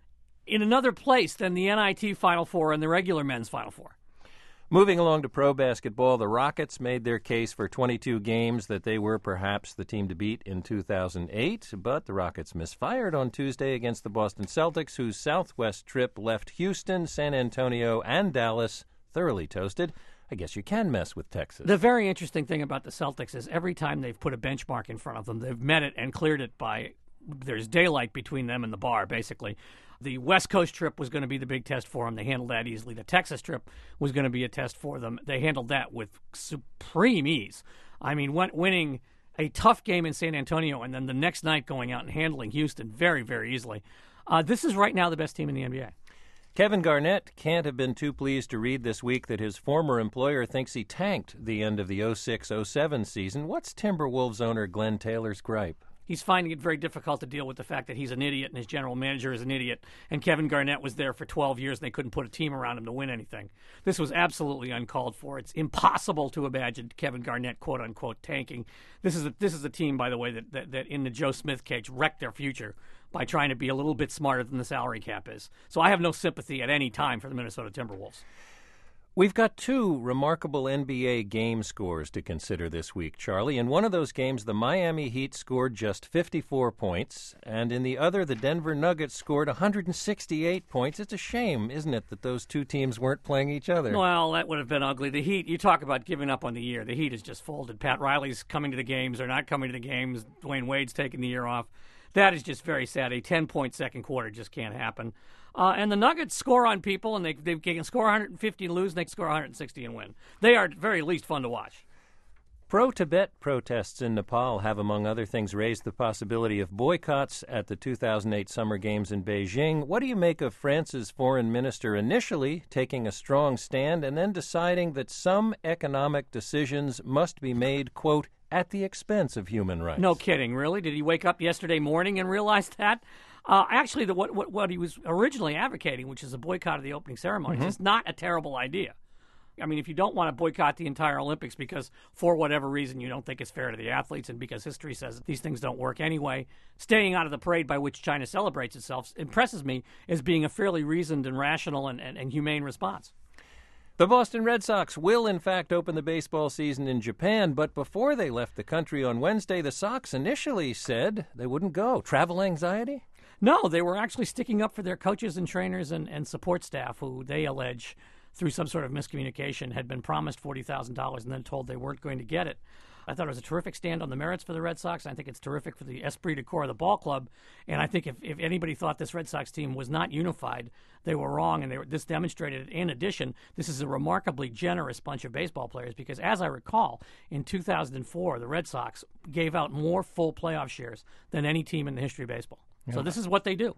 in another place than the N I T Final Four and the regular men's Final Four. Moving along to pro basketball, the Rockets made their case for twenty-two games that they were perhaps the team to beat in two thousand eight, but the Rockets misfired on Tuesday against the Boston Celtics, whose Southwest trip left Houston, San Antonio, and Dallas thoroughly toasted. I guess you can mess with Texas. The very interesting thing about the Celtics is every time they've put a benchmark in front of them, they've met it and cleared it by there's daylight between them and the bar, basically. The West Coast trip was going to be the big test for them. They handled that easily. The Texas trip was going to be a test for them. They handled that with supreme ease. I mean, went, winning a tough game in San Antonio and then the next night going out and handling Houston very, very easily. Uh, this is right now the best team in the N B A. Kevin Garnett can't have been too pleased to read this week that his former employer thinks he tanked the end of the oh six oh seven season. What's Timberwolves owner Glenn Taylor's gripe? He's finding it very difficult to deal with the fact that he's an idiot and his general manager is an idiot, and Kevin Garnett was there for twelve years and they couldn't put a team around him to win anything. This was absolutely uncalled for. It's impossible to imagine Kevin Garnett, quote-unquote, tanking. This is a, this is a team, by the way, that, that, that in the Joe Smith cage wrecked their future by trying to be a little bit smarter than the salary cap is. So I have no sympathy at any time for the Minnesota Timberwolves. We've got two remarkable N B A game scores to consider this week, Charlie. In one of those games, the Miami Heat scored just fifty-four points, and in the other, the Denver Nuggets scored one hundred sixty-eight points. It's a shame, isn't it, that those two teams weren't playing each other? Well, that would have been ugly. The Heat, you talk about giving up on the year. The Heat has just folded. Pat Riley's coming to the games. They're not coming to the games. Dwayne Wade's taking the year off. That is just very sad. A ten-point second quarter just can't happen. Uh, and the Nuggets score on people, and they, they can score one hundred fifty and lose, and they can score one hundred sixty and win. They are at very least fun to watch. Pro-Tibet protests in Nepal have, among other things, raised the possibility of boycotts at the two thousand eight Summer Games in Beijing. What do you make of France's foreign minister initially taking a strong stand and then deciding that some economic decisions must be made, quote, at the expense of human rights? No kidding, really? Did he wake up yesterday morning and realize that? Uh, actually, the, what, what, what he was originally advocating, which is a boycott of the opening ceremonies, mm-hmm. is not a terrible idea. I mean, if you don't want to boycott the entire Olympics because for whatever reason you don't think it's fair to the athletes and because history says that these things don't work anyway, staying out of the parade by which China celebrates itself impresses me as being a fairly reasoned and rational and, and, and humane response. The Boston Red Sox will, in fact, open the baseball season in Japan, but before they left the country on Wednesday, the Sox initially said they wouldn't go. Travel anxiety? No, they were actually sticking up for their coaches and trainers and, and support staff who they allege, through some sort of miscommunication, had been promised forty thousand dollars and then told they weren't going to get it. I thought it was a terrific stand on the merits for the Red Sox. I think it's terrific for the esprit de corps of the ball club. And I think if, if anybody thought this Red Sox team was not unified, they were wrong. And they were, this demonstrated it. In addition, this is a remarkably generous bunch of baseball players because, as I recall, in two thousand four, the Red Sox gave out more full playoff shares than any team in the history of baseball. Yeah. So this is what they do.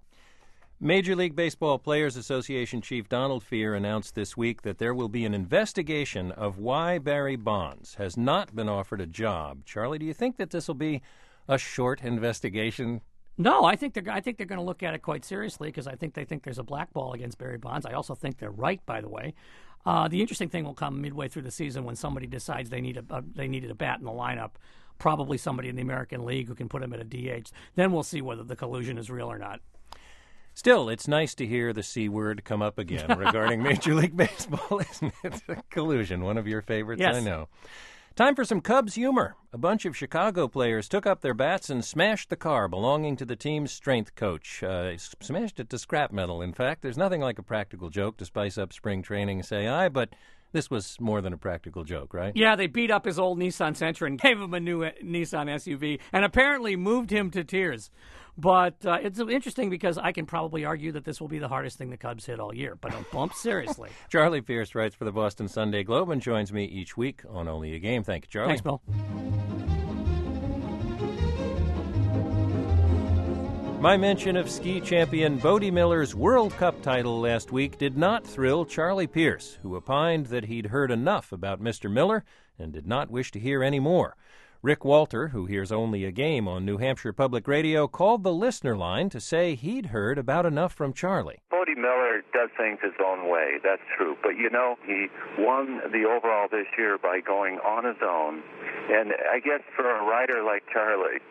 Major League Baseball Players Association Chief Donald Fehr announced this week that there will be an investigation of why Barry Bonds has not been offered a job. Charlie, do you think that this will be a short investigation? No, I think they're I think they're going to look at it quite seriously because I think they think there's a blackball against Barry Bonds. I also think they're right, by the way. Uh, the interesting thing will come midway through the season when somebody decides they need a, a they needed a bat in the lineup. Probably somebody in the American League who can put him at a D H. Then we'll see whether the collusion is real or not. Still, it's nice to hear the C word come up again regarding Major League Baseball, isn't it? Collusion, one of your favorites, yes. I know. Time for some Cubs humor. A bunch of Chicago players took up their bats and smashed the car belonging to the team's strength coach. Uh, smashed it to scrap metal, in fact. There's nothing like a practical joke to spice up spring training, say I, but This was more than a practical joke, right? Yeah, they beat up his old Nissan Sentra and gave him a new uh, Nissan S U V and apparently moved him to tears. But uh, it's interesting because I can probably argue that this will be the hardest thing the Cubs hit all year. But don't bump, seriously. Charlie Pierce writes for the Boston Sunday Globe and joins me each week on Only a Game. Thank you, Charlie. Thanks, Bill. My mention of ski champion Bode Miller's World Cup title last week did not thrill Charlie Pierce, who opined that he'd heard enough about Mister Miller and did not wish to hear any more. Rick Walter, who hears Only a Game on New Hampshire Public Radio, called the listener line to say he'd heard about enough from Charlie. Bode Miller does things his own way, that's true. But, you know, he won the overall this year by going on his own. And I guess for a writer like Charlie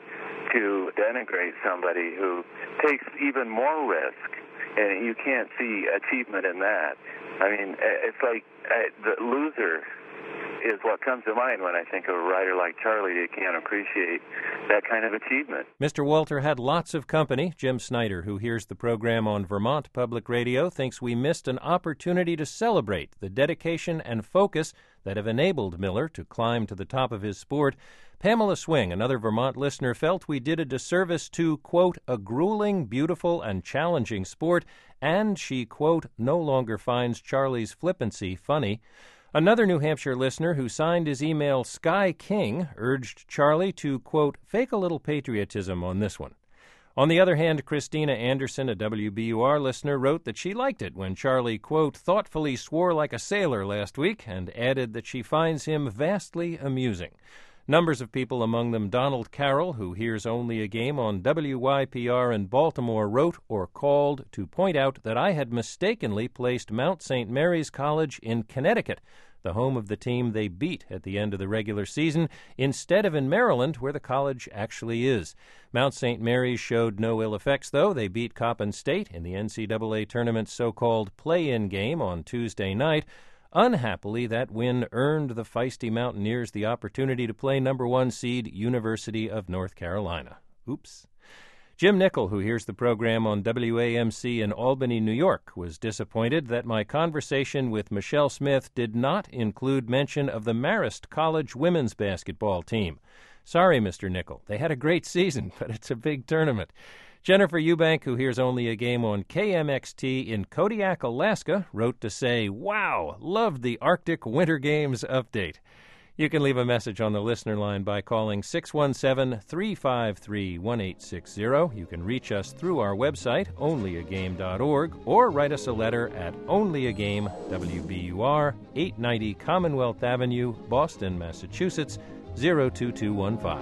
to denigrate somebody who takes even more risk, and you can't see achievement in that. I mean, it's like uh, the loser is what comes to mind when I think of a writer like Charlie. You can't appreciate that kind of achievement. Mister Walter had lots of company. Jim Snyder, who hears the program on Vermont Public Radio, thinks we missed an opportunity to celebrate the dedication and focus that have enabled Miller to climb to the top of his sport. Pamela Swing, another Vermont listener, felt we did a disservice to, quote, a grueling, beautiful, and challenging sport, and she, quote, no longer finds Charlie's flippancy funny. Another New Hampshire listener who signed his email Sky King urged Charlie to, quote, fake a little patriotism on this one. On the other hand, Christina Anderson, a W B U R listener, wrote that she liked it when Charlie, quote, thoughtfully swore like a sailor last week and added that she finds him vastly amusing. Numbers of people, among them Donald Carroll, who hears Only a Game on W Y P R in Baltimore, wrote or called to point out that I had mistakenly placed Mount Saint Mary's College in Connecticut, the home of the team they beat at the end of the regular season, instead of in Maryland, where the college actually is. Mount Saint Mary's showed no ill effects, though. They beat Coppin State in the N C double A tournament's so-called play-in game on Tuesday night. Unhappily, that win earned the feisty Mountaineers the opportunity to play number one seed University of North Carolina. Oops. Jim Nickel, who hears the program on W A M C in Albany, New York, was disappointed that my conversation with Michelle Smith did not include mention of the Marist College women's basketball team. Sorry, Mister Nickel. They had a great season, but it's a big tournament. Jennifer Eubank, who hears Only a Game on K M X T in Kodiak, Alaska, wrote to say, wow, loved the Arctic Winter Games update. You can leave a message on the listener line by calling six one seven, three five three, one eight six zero. You can reach us through our website, only a game dot org, or write us a letter at Only a Game, W B U R, eight ninety Commonwealth Avenue, Boston, Massachusetts, zero two two one five.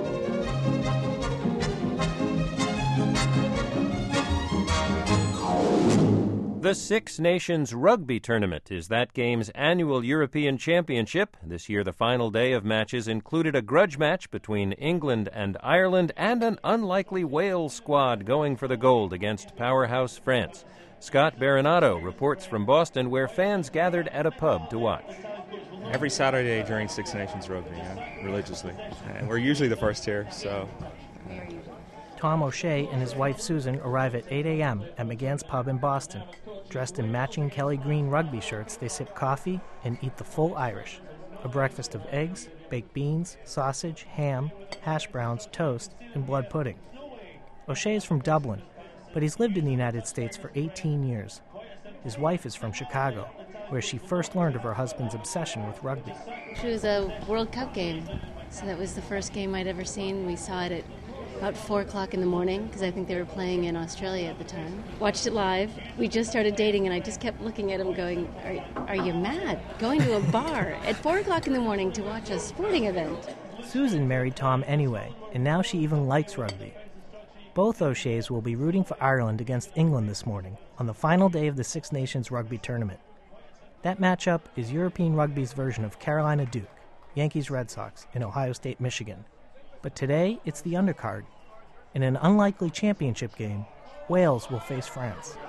The Six Nations Rugby Tournament is that game's annual European Championship. This year, the final day of matches included a grudge match between England and Ireland and an unlikely Wales squad going for the gold against powerhouse France. Scott Baronato reports from Boston, where fans gathered at a pub to watch. Every Saturday during Six Nations Rugby, yeah, religiously. And we're usually the first here, so... Tom O'Shea and his wife Susan arrive at eight a.m. at McGann's Pub in Boston. Dressed in matching Kelly green rugby shirts, they sip coffee and eat the full Irish, a breakfast of eggs, baked beans, sausage, ham, hash browns, toast, and blood pudding. O'Shea is from Dublin, but he's lived in the United States for eighteen years. His wife is from Chicago, where she first learned of her husband's obsession with rugby. It was a World Cup game, so that was the first game I'd ever seen. We saw it at about four o'clock in the morning, because I think they were playing in Australia at the time. Watched it live. We just started dating, and I just kept looking at him going, are, are you mad? Going to a bar at four o'clock in the morning to watch a sporting event? Susan married Tom anyway, and now she even likes rugby. Both O'Sheas will be rooting for Ireland against England this morning, on the final day of the Six Nations Rugby Tournament. That matchup is European rugby's version of Carolina Duke, Yankees Red Sox, and Ohio State Michigan. But today, it's the undercard. In an unlikely championship game, Wales will face France.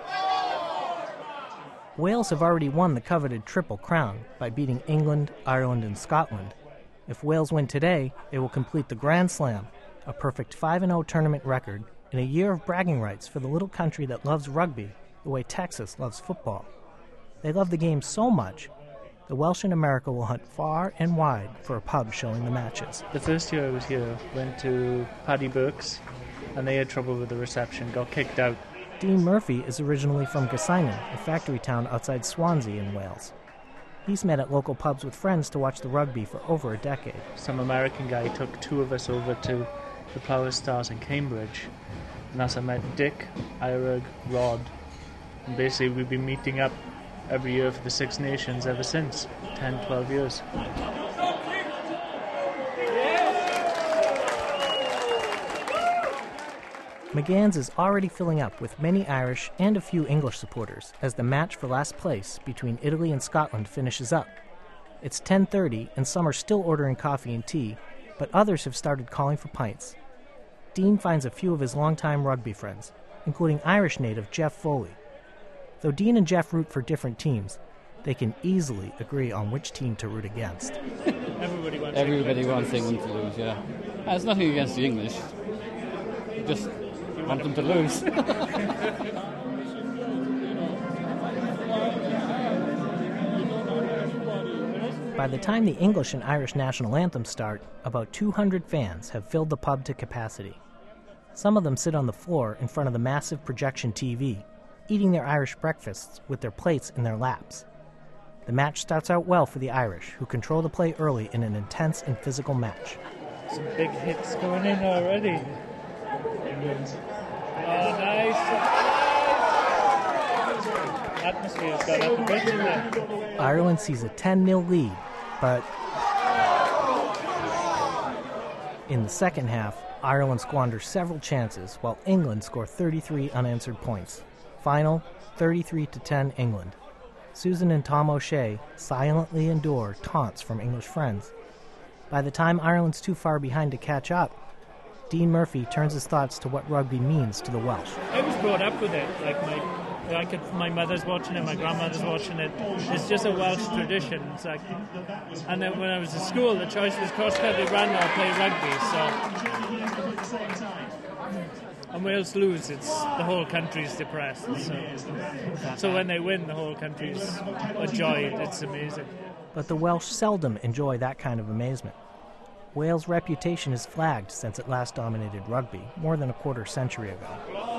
Wales have already won the coveted Triple Crown by beating England, Ireland, and Scotland. If Wales win today, they will complete the Grand Slam, a perfect five and oh tournament record, and a year of bragging rights for the little country that loves rugby the way Texas loves football. They love the game so much The Welsh in America will hunt far and wide for a pub showing the matches. The first year I was here, went to Paddy Burke's, and they had trouble with the reception, got kicked out. Dean Murphy is originally from Gosainen, a factory town outside Swansea in Wales. He's met at local pubs with friends to watch the rugby for over a decade. Some American guy took two of us over to the Power Stars in Cambridge, and that's I met Dick, Irag, Rod, and basically we've been meeting up every year for the Six Nations ever since, ten, twelve years. McGann's is already filling up with many Irish and a few English supporters as the match for last place between Italy and Scotland finishes up. It's ten thirty and some are still ordering coffee and tea, but others have started calling for pints. Dean finds a few of his longtime rugby friends, including Irish native Jeff Foley. Though Dean and Jeff root for different teams, they can easily agree on which team to root against. Everybody wants, Everybody wants England to lose, yeah. It's nothing against the English. Just want them to lose. By the time the English and Irish national anthems start, about two hundred fans have filled the pub to capacity. Some of them sit on the floor in front of the massive projection T V, eating their Irish breakfasts with their plates in their laps. The match starts out well for the Irish, who control the play early in an intense and physical match. Some big hits going in already. Oh, nice. Atmosphere's got up a bit in there. Ireland sees a ten nil lead, but in the second half, Ireland squanders several chances while England score thirty-three unanswered points. Final, thirty-three to ten England. Susan and Tom O'Shea silently endure taunts from English friends. By the time Ireland's too far behind to catch up, Dean Murphy turns his thoughts to what rugby means to the Welsh. I was brought up with it. Like my, I could, my mother's watching it, my grandmother's watching it. It's just a Welsh tradition. It's like, and then when I was at school, the choice was cross-country run or play rugby. So, and Wales lose, it's the whole country's depressed. So, so when they win, the whole country's a joy. It's amazing. But the Welsh seldom enjoy that kind of amazement. Wales' reputation is flagged since it last dominated rugby more than a quarter century ago.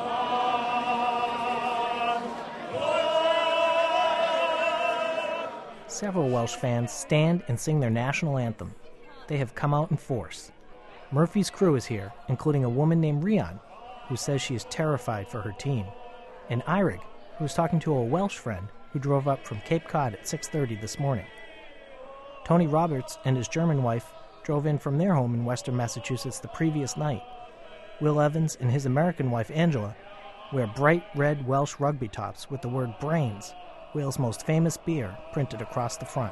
Several Welsh fans stand and sing their national anthem. They have come out in force. Murphy's crew is here, including a woman named Rian, who says she is terrified for her team, and Irag, who is talking to a Welsh friend who drove up from Cape Cod at six thirty this morning. Tony Roberts and his German wife drove in from their home in western Massachusetts the previous night. Will Evans and his American wife Angela wear bright red Welsh rugby tops with the word Brains, Wales' most famous beer, printed across the front.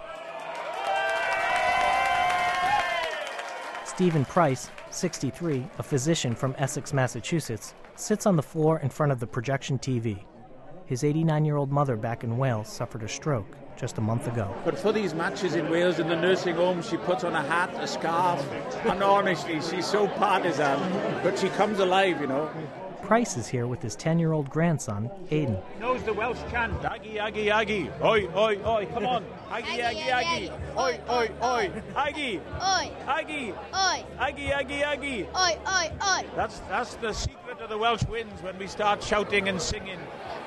Stephen Price, sixty-three, a physician from Essex, Massachusetts, sits on the floor in front of the projection T V. His eighty-nine-year-old mother back in Wales suffered a stroke just a month ago. But for these matches in Wales in the nursing home, she puts on a hat, a scarf, and honestly, she's so partisan, but she comes alive, you know. Price is here with his ten-year-old grandson, Aidan. Knows the Welsh chant, Aggie, Aggie, Aggie, oi, oi, oi, come on, Aggie, Aggie, Aggie, oi, oi, oi, Aggie, oi, Aggie, oi, Aggie, Aggie, Aggie, oi, oi, oi. That's, that's the secret of the Welsh wins, when we start shouting and singing.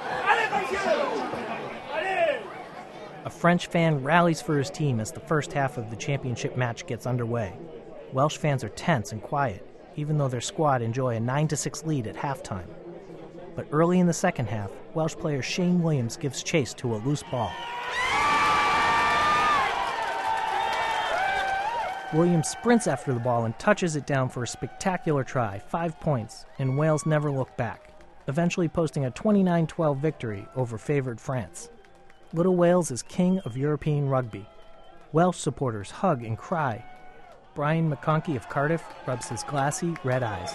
A French fan rallies for his team as the first half of the championship match gets underway. Welsh fans are tense and quiet, even though their squad enjoy a nine to six lead at halftime. But early in the second half, Welsh player Shane Williams gives chase to a loose ball. Williams sprints after the ball and touches it down for a spectacular try, five points, and Wales never looked back, eventually posting a twenty-nine twelve victory over favored France. Little Wales is king of European rugby. Welsh supporters hug and cry. Brian McConkey of Cardiff rubs his glassy red eyes.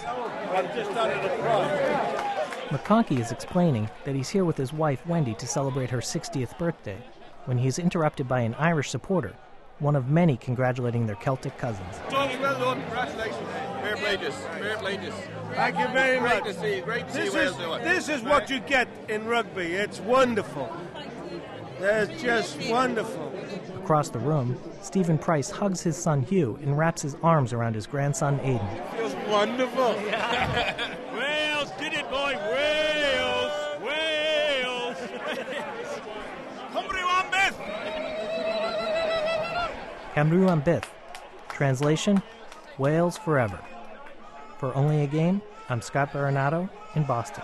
McConkey is explaining that he's here with his wife Wendy to celebrate her sixtieth birthday when he's interrupted by an Irish supporter, one of many congratulating their Celtic cousins. Tony, well done. Congratulations. Fair play to us. Fair play to us. Thank you very Great much. to see. Great to this see Wales is, do it. This is what you get in rugby. It's wonderful. That's just wonderful. Across the room, Stephen Price hugs his son Hugh and wraps his arms around his grandson Aiden. Feels wonderful. Wales did it, boy. Wales. Wales. Cymru am byth. Cymru am byth. Translation, Wales forever. For Only a Game, I'm Scott Baronato in Boston.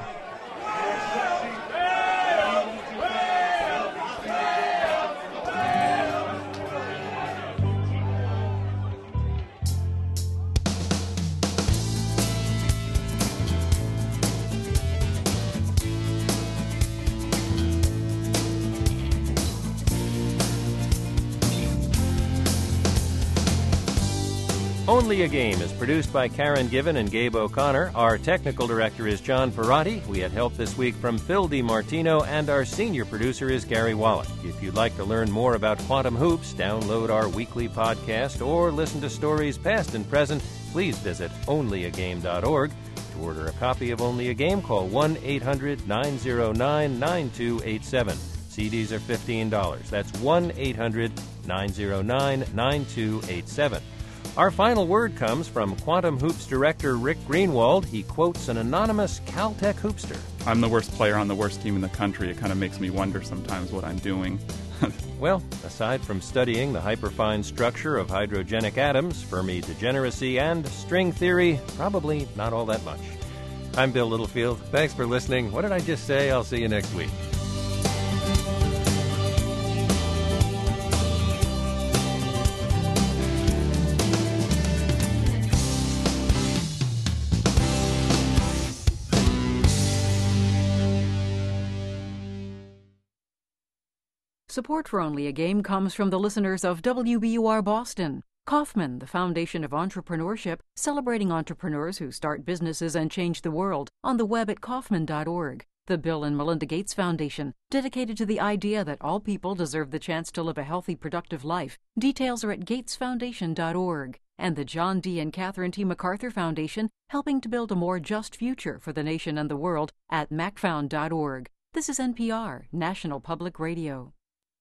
Only a Game is produced by Karen Given and Gabe O'Connor. Our technical director is John Ferrati. We had help this week from Phil DiMartino, and our senior producer is Gary Wallach. If you'd like to learn more about Quantum Hoops, download our weekly podcast, or listen to stories past and present, please visit only a game dot org. To order a copy of Only a Game, call one eight hundred nine oh nine nine two eight seven. C Ds are fifteen dollars. That's one eight hundred nine oh nine nine two eight seven. Our final word comes from Quantum Hoops director Rick Greenwald. He quotes an anonymous Caltech hoopster. I'm the worst player on the worst team in the country. It kind of makes me wonder sometimes what I'm doing. Well, aside from studying the hyperfine structure of hydrogenic atoms, Fermi degeneracy, and string theory, probably not all that much. I'm Bill Littlefield. Thanks for listening. What did I just say? I'll see you next week. Support for Only a Game comes from the listeners of W B U R Boston. Kauffman, the foundation of entrepreneurship, celebrating entrepreneurs who start businesses and change the world, on the web at Kauffman dot org. The Bill and Melinda Gates Foundation, dedicated to the idea that all people deserve the chance to live a healthy, productive life. Details are at gates foundation dot org. And the John D. and Catherine T. MacArthur Foundation, helping to build a more just future for the nation and the world at mac found dot org. This is N P R, National Public Radio.